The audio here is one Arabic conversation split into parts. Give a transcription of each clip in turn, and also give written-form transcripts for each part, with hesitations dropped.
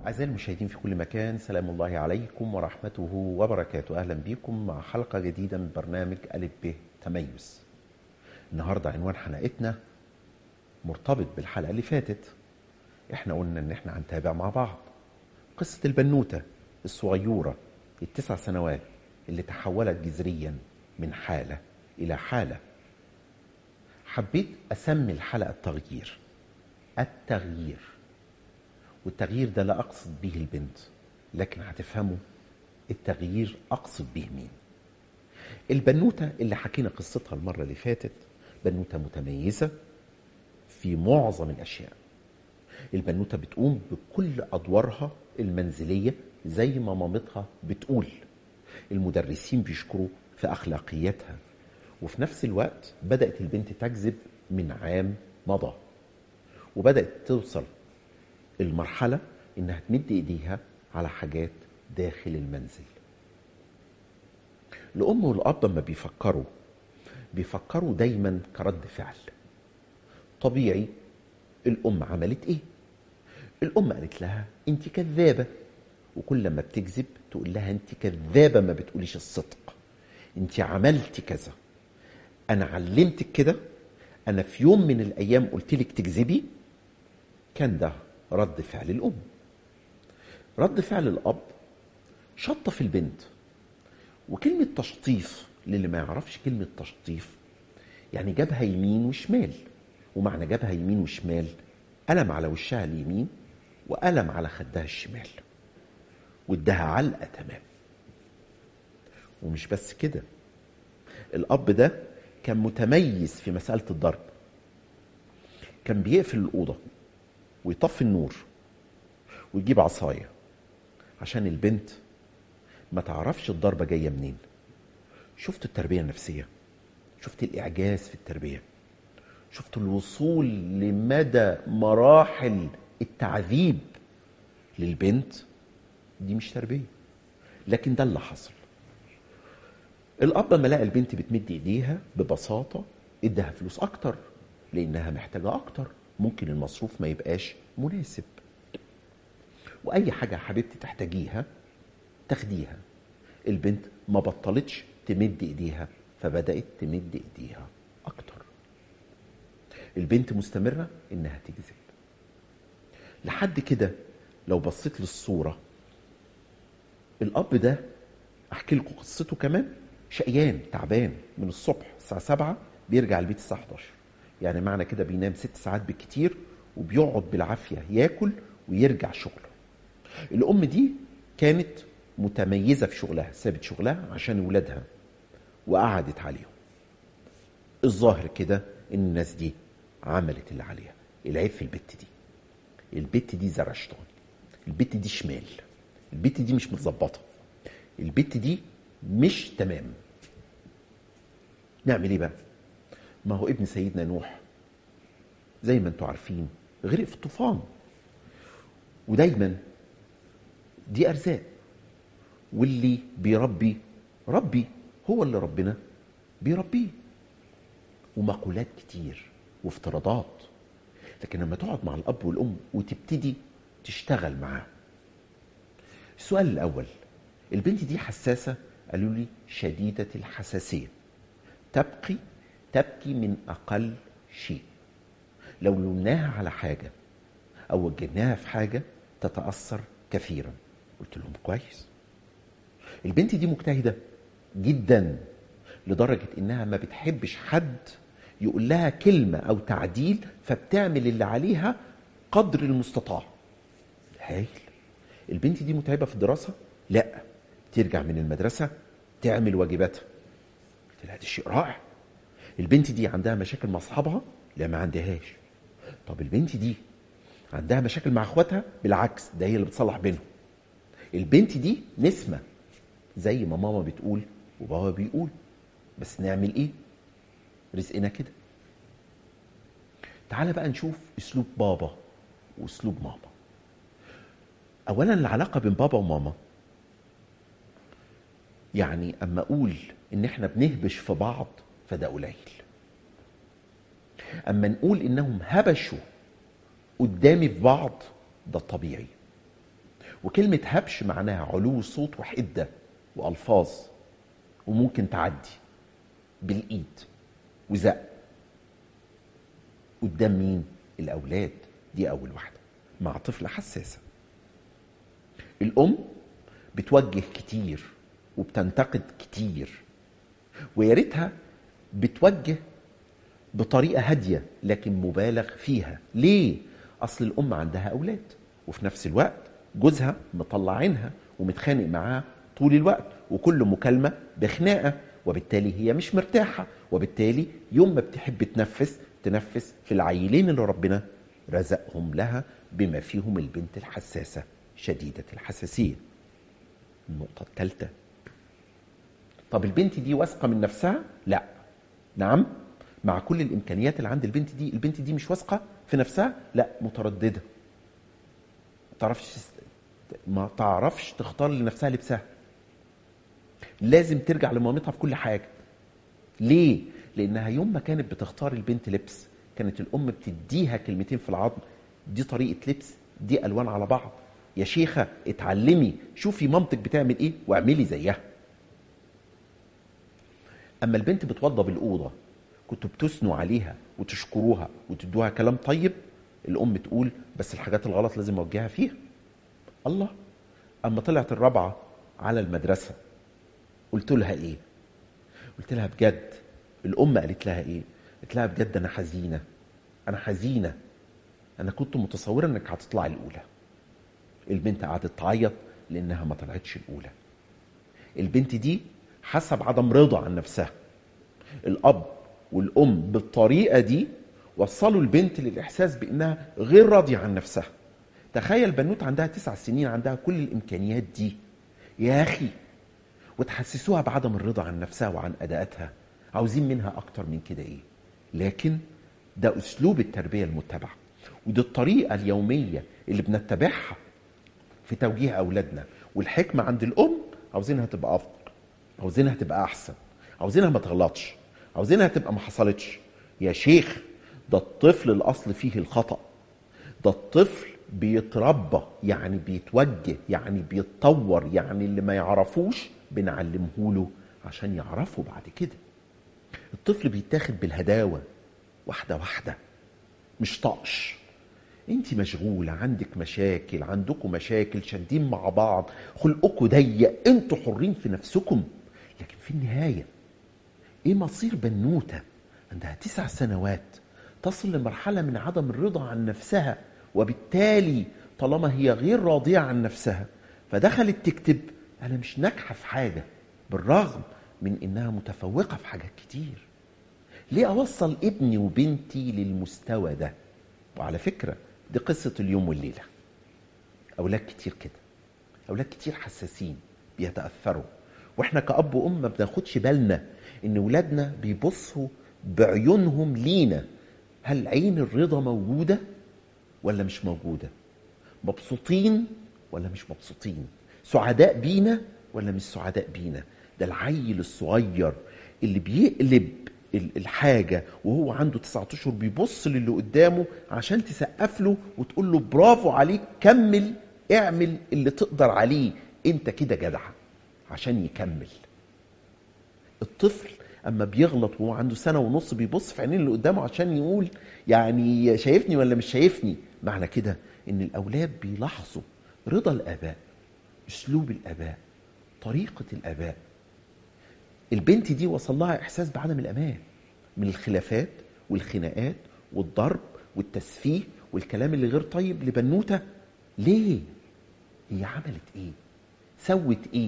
أعزائي المشاهدين في كل مكان، سلام الله عليكم ورحمته وبركاته. أهلا بكم مع حلقة جديدة من برنامج ألف ب تميز. النهاردة عنوان حلقتنا مرتبط بالحلقة اللي فاتت. احنا قلنا ان احنا هنتابع مع بعض قصة البنوتة الصغيرة ال9 سنوات اللي تحولت جذريا من حالة إلى حالة. حبيت أسمي الحلقة التغيير، والتغيير ده لا أقصد به البنت، لكن هتفهموا التغيير أقصد به مين. البنوتة اللي حكينا قصتها المرة اللي فاتت بنوتة متميزة في معظم الأشياء. البنوتة بتقوم بكل أدوارها المنزلية زي ما مامتها بتقول. المدرسين بيشكروا في أخلاقياتها، وفي نفس الوقت بدأت البنت تجذب من عام مضى، وبدأت توصل المرحلة إنها تمد إيديها على حاجات داخل المنزل. الأم والأب لما بيفكروا دايما كرد فعل طبيعي. الأم عملت إيه؟ الأم قالت لها أنت كذابة، وكل ما بتكذب تقول لها أنت كذابة، ما بتقوليش الصدق، أنت عملتي كذا، أنا علمتك كده، أنا في يوم من الأيام قلت لك تكذبي. كان ده رد فعل الأم. رد فعل الأب شطف البنت. وكلمة تشطيف للي ما يعرفش كلمة تشطيف يعني جابها يمين وشمال. ومعنى جابها يمين وشمال قلم على وشها اليمين وقلم على خدها الشمال، وادها علقة تمام. ومش بس كده، الأب ده كان متميز في مسألة الضرب. كان بيقفل الأوضة ويطفي النور ويجيب عصاية عشان البنت ما تعرفش الضربة جاية منين. شفت التربية النفسية، شفت الإعجاز في التربية، شفت الوصول لمدى مراحل التعذيب للبنت. دي مش تربية، لكن ده اللي حصل. الأب لما لقى البنت بتمد إيديها ببساطة ادها فلوس أكتر، لأنها محتاجة أكتر، ممكن المصروف ما يبقاش مناسب. وأي حاجة حبيبتي تحتاجيها تاخديها. البنت ما بطلتش تمد إيديها، فبدأت تمد إيديها أكتر. البنت مستمرة إنها تكذب لحد كده. لو بصيت للصورة، الأب ده أحكي لكم قصته كمان. شقيان تعبان من الصبح الساعة 7 بيرجع البيت الساعة 11، يعني معنى كده بينام 6 ساعات بالكتير، وبيقعد بالعافية ياكل ويرجع شغله. الأم دي كانت متميزة في شغلها، سابت شغلها عشان ولادها وقعدت عليهم. الظاهر كده إن الناس دي عملت اللي عليها. العيب في البت دي زرشتان، البت دي شمال، البت دي مش متظبطة، البت دي مش تمام. نعمل ايه بقى؟ ما هو ابن سيدنا نوح زي ما انتوا عارفين غرق في الطوفان. ودايما دي ارزاق، واللي بيربي ربي هو اللي ربنا بيربيه. ومقولات كتير وافتراضات، لكن لما تقعد مع الاب والام وتبتدي تشتغل معاه. السؤال الاول، البنت دي حساسة؟ قالوا لي شديدة الحساسية، تبكي من أقل شيء. لو لومناها على حاجة أو وجهناها في حاجة تتأثر كثيرا. قلت لهم كويس. البنت دي مجتهدة جدا لدرجة إنها ما بتحبش حد يقول لها كلمة أو تعديل، فبتعمل اللي عليها قدر المستطاع. هايل. البنت دي متعبة في الدراسة؟ لا، ترجع من المدرسة تعمل واجباتها. قلت لها ده شيء رائع. البنت دي عندها مشاكل مع اصحابها؟ لا، ما عندهاش. طب البنت دي عندها مشاكل مع اخواتها؟ بالعكس، ده هي اللي بتصلح بينهم. البنت دي نسمة زي ما ماما بتقول وبابا بيقول، بس نعمل ايه؟ رزقنا كده. تعال بقى نشوف اسلوب بابا واسلوب ماما. اولا العلاقة بين بابا وماما، يعني اما اقول ان احنا بنهبش في بعض فده قليل. اما نقول انهم هبشوا قدامي في بعض ده طبيعي. وكلمة هبش معناها علو صوت وحدة وألفاظ، وممكن تعدي بالإيد وزق قدام مين؟ الأولاد. دي أول واحدة مع طفلة حساسة. الأم بتوجه كتير وبتنتقد كتير، ويا ريتها بتوجه بطريقة هادية لكن مبالغ فيها. ليه؟ أصل الأم عندها أولاد، وفي نفس الوقت جوزها مطلع عينها ومتخانق معاها طول الوقت، وكل مكالمة بخناقة، وبالتالي هي مش مرتاحة، وبالتالي يوم ما بتحب تنفس في العيلين اللي ربنا رزقهم لها بما فيهم البنت الحساسة شديدة الحساسية. النقطة الثالثة، طب البنت دي واثقة من نفسها؟ لا. نعم، مع كل الإمكانيات اللي عند البنت دي مش واثقة في نفسها؟ لا، مترددة، ما تعرفش تختار لنفسها لبسها، لازم ترجع لمامتها في كل حاجة. ليه؟ لأنها يوم ما كانت بتختار البنت لبس كانت الأم بتديها كلمتين في العظم: دي طريقة لبس، دي ألوان على بعض، يا شيخة اتعلمي، شوفي مامتك بتعمل ايه واعملي زيها. أما البنت بتوضب الأوضة كنتوا بتثنوا عليها وتشكروها وتدوها كلام طيب، الأم تقول بس الحاجات الغلط لازم أوجهها فيها. الله. أما طلعت الرابعة على المدرسة قلت لها إيه؟ قلت لها بجد. الأم قالت لها إيه؟ قلت لها بجد أنا حزينة، أنا كنت متصورة إنك هتطلع الأولى. البنت قعدت تعيط لأنها ما طلعتش الأولى. البنت دي حسب عدم رضا عن نفسها. الأب والأم بالطريقة دي وصلوا البنت للإحساس بأنها غير راضية عن نفسها. تخيل بنوت عندها 9 سنين عندها كل الإمكانيات دي يا أخي، وتحسسوها بعدم الرضا عن نفسها وعن أداءاتها. عاوزين منها أكتر من كده إيه؟ لكن ده أسلوب التربية المتبع، ودي الطريقة اليومية اللي بنتبعها في توجيه أولادنا. والحكمة عند الأم عاوزينها تبقى أفضل، عاوزينها تبقى أحسن، عاوزينها ما تغلطش، عاوزينها تبقى ما حصلتش. يا شيخ، ده الطفل الأصل فيه الخطأ، ده الطفل بيتربى يعني بيتوجه يعني بيتطور، يعني اللي ما يعرفوش بنعلمه له عشان يعرفه بعد كده. الطفل بيتاخد بالهداوة واحدة واحدة، مش طقش. انت مشغولة، عندك مشاكل، عندكم مشاكل، شادين مع بعض، خلقكم ضيق، انتوا حرين في نفسكم. لكن في النهاية ايه مصير بنوتة عندها 9 سنوات تصل لمرحلة من عدم الرضا عن نفسها، وبالتالي طالما هي غير راضية عن نفسها فدخلت تكتب أنا مش ناجحة في حاجة، بالرغم من إنها متفوقة في حاجات كتير. ليه أوصل ابني وبنتي للمستوى ده؟ وعلى فكرة دي قصة اليوم والليلة. أولاد كتير كده، أولاد كتير حساسين بيتأثروا، وإحنا كأب وأم ما بناخدش بالنا إن ولادنا بيبصوا بعيونهم لينا. هل عين الرضا موجودة ولا مش موجودة؟ مبسوطين ولا مش مبسوطين؟ سعداء بينا ولا مش سعداء بينا؟ ده العيل الصغير اللي بيقلب الحاجة وهو عنده 9 أشهر بيبص للي قدامه عشان تسقف له وتقول له برافو عليك، كمل، اعمل اللي تقدر عليه، انت كده جدع، عشان يكمل. الطفل اما بيغلط وهو عنده 1.5 سنة بيبص في عينين اللي قدامه عشان يقول يعني شايفني ولا مش شايفني. معنى كده ان الاولاد بيلاحظوا رضا الاباء، اسلوب الاباء، طريقة الاباء. البنت دي وصل لها احساس بعدم الامان من الخلافات والخناقات والضرب والتسفيه والكلام اللي غير طيب لبنوتة. ليه؟ هي عملت ايه؟ سوت ايه؟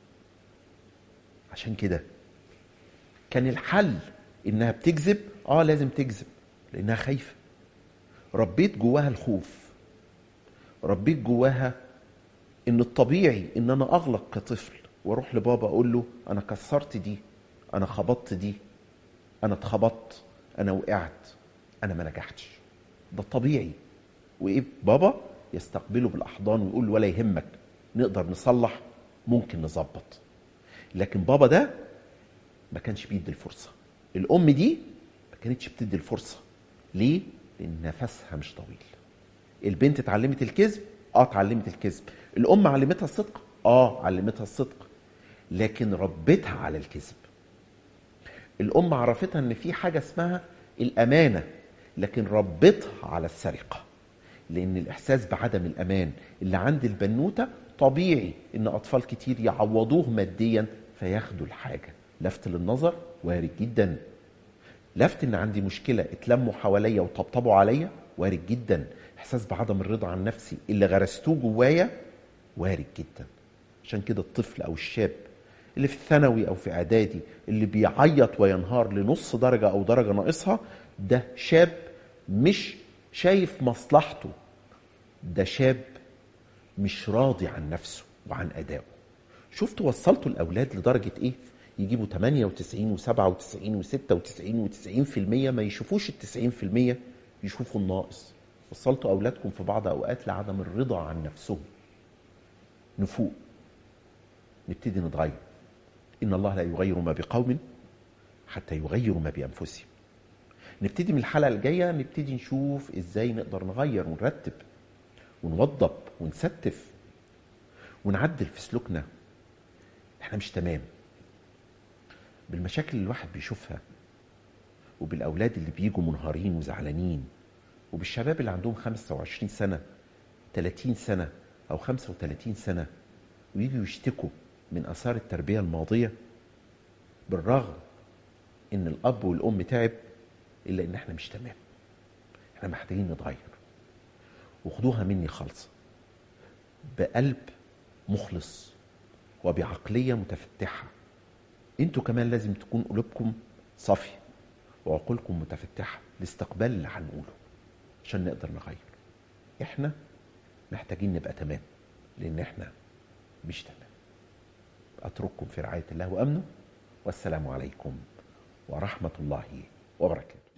عشان كده كان الحل انها بتكذب. لازم تكذب لانها خايفة. ربيت جواها الخوف، ربيت جواها ان الطبيعي ان انا اغلق كطفل واروح لبابا اقول له انا كسرت دي، انا خبطت دي، انا اتخبطت، انا وقعت، انا ما نجحتش. ده الطبيعي. وايه بابا يستقبله بالاحضان ويقول ولا يهمك، نقدر نصلح، ممكن نظبط. لكن بابا ده ما كانش بيدي الفرصة. الام دي ما كانتش بتدي الفرصة. ليه؟ لان نفسها مش طويل. البنت اتعلمت الكذب اتعلمت الكذب. الام علمتها الصدق، علمتها الصدق، لكن ربتها على الكذب. الام عرفتها ان في حاجه اسمها الامانه، لكن ربتها على السرقه. لان الاحساس بعدم الامان اللي عند البنوته طبيعي ان اطفال كتير يعوضوه ماديا فياخدوا الحاجه. لفت للنظر وارد جدا. لفت ان عندي مشكله اتلموا حواليا وطبطبوا عليا وارد جدا. احساس بعدم الرضا عن نفسي اللي غرستوه جوايا وارد جدا. عشان كده الطفل او الشاب اللي في الثانوي او في اعدادي اللي بيعيط وينهار لنص درجه او درجه ناقصها، ده شاب مش شايف مصلحته، ده شاب مش راضي عن نفسه وعن ادائه. شفتوا وصلتوا الاولاد لدرجه ايه؟ يجيبوا 98 و97 و96 و90% ما يشوفوش ال90%، يشوفوا الناقص. وصلتوا اولادكم في بعض اوقات لعدم الرضا عن نفسهم. نفوق، نبتدي نتغير. ان الله لا يغير ما بقوم حتى يغيروا ما بانفسهم. نبتدي من الحلقه الجايه نبتدي نشوف ازاي نقدر نغير ونرتب ونوضب ونستف ونعدل في سلوكنا. احنا مش تمام بالمشاكل اللي الواحد بيشوفها، وبالاولاد اللي بيجوا منهارين وزعلانين، وبالشباب اللي عندهم 25 سنه 30 سنه او 35 سنه ويجوا يشتكوا من اثار التربيه الماضيه. بالرغم ان الاب والام تعب، الا ان احنا مش تمام. احنا محتاجين نتغير. وخدوها مني خالصه، بقلب مخلص وبعقليه متفتحه. انتوا كمان لازم تكون قلوبكم صافيه وعقولكم متفتحه لاستقبال اللي هنقوله عشان نقدر نغير. احنا محتاجين نبقى تمام، لان احنا مش تمام. اترككم في رعايه الله وامنه، والسلام عليكم ورحمه الله وبركاته.